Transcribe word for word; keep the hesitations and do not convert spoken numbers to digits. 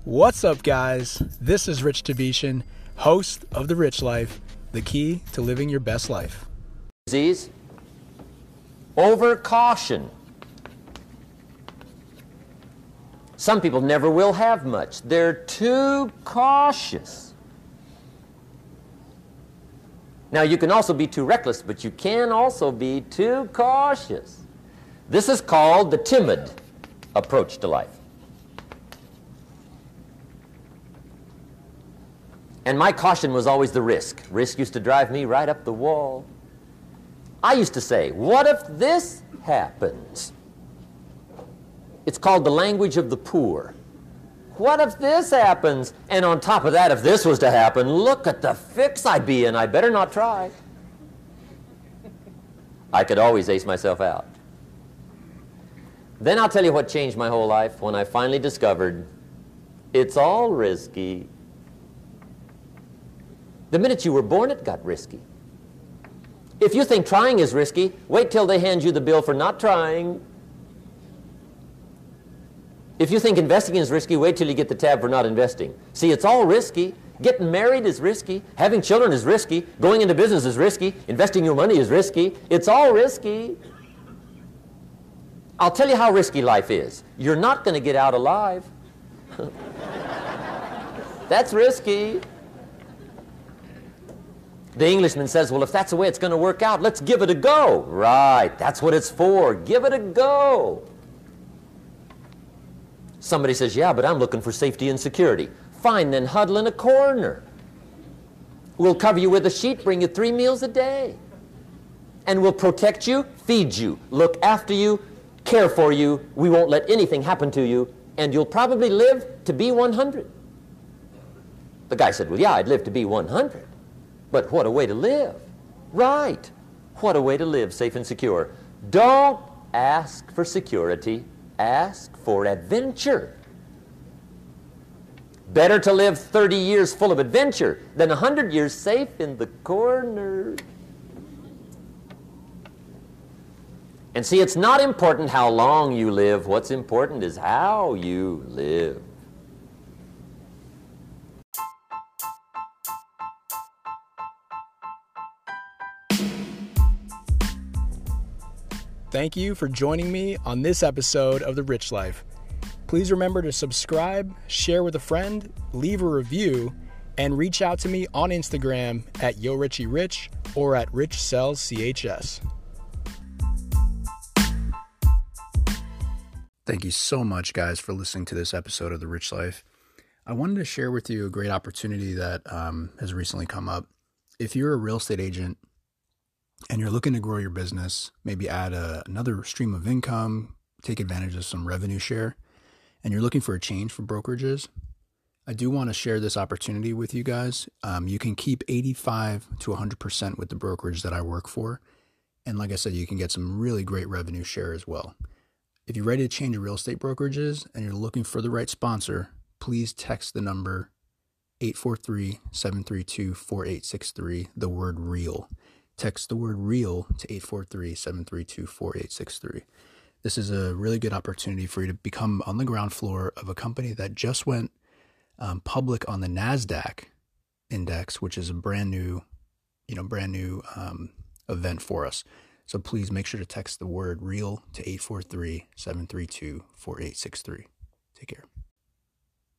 What's up, guys? This is Rich Tabishan, host of The Rich Life, the key to living your best life. Disease, over caution. Some people never will have much. They're too cautious. Now, you can also be too reckless, but you can also be too cautious. This is called the timid approach to life. And my caution was always the risk. Risk used to drive me right up the wall. I used to say, what if this happens? It's called the language of the poor. What if this happens? And on top of that, if this was to happen, look at the fix I'd be in. I better not try. I could always ace myself out. Then I'll tell you what changed my whole life when I finally discovered it's all risky. The minute you were born, it got risky. If you think trying is risky, wait till they hand you the bill for not trying. If you think investing is risky, wait till you get the tab for not investing. See, it's all risky. Getting married is risky. Having children is risky. Going into business is risky. Investing your money is risky. It's all risky. I'll tell you how risky life is. You're not going to get out alive. That's risky. The Englishman says, well, if that's the way it's going to work out, let's give it a go. Right, that's what it's for. Give it a go. Somebody says, yeah, but I'm looking for safety and security. Fine, then huddle in a corner. We'll cover you with a sheet, bring you three meals a day. And we'll protect you, feed you, look after you, care for you. We won't let anything happen to you, and you'll probably live to be one hundred. The guy said, well, yeah, I'd live to be one hundred. But what a way to live. Right. What a way to live, safe and secure. Don't ask for security. Ask for adventure. Better to live thirty years full of adventure than one hundred years safe in the corner. And see, it's not important how long you live. What's important is how you live. Thank you for joining me on this episode of The Rich Life. Please remember to subscribe, share with a friend, leave a review, and reach out to me on Instagram at YoRichieRich or at RichSellsCHS. Thank you so much, guys, for listening to this episode of The Rich Life. I wanted to share with you a great opportunity that um, has recently come up. If you're a real estate agent and you're looking to grow your business, maybe add a, another stream of income, take advantage of some revenue share, and you're looking for a change for brokerages, I do want to share this opportunity with you guys. Um, you can keep eighty-five to one hundred percent with the brokerage that I work for. And like I said, you can get some really great revenue share as well. If you're ready to change real estate brokerages and you're looking for the right sponsor, please text the number eight four three, seven three two, four eight six three, the word REAL. Text the word REAL to eight four three, seven three two, four eight six three. This is a really good opportunity for you to become on the ground floor of a company that just went um, public on the NASDAQ index, which is a brand new, you know, brand new um, event for us. So please make sure to text the word REAL to eight four three, seven three two, four eight six three. Take care.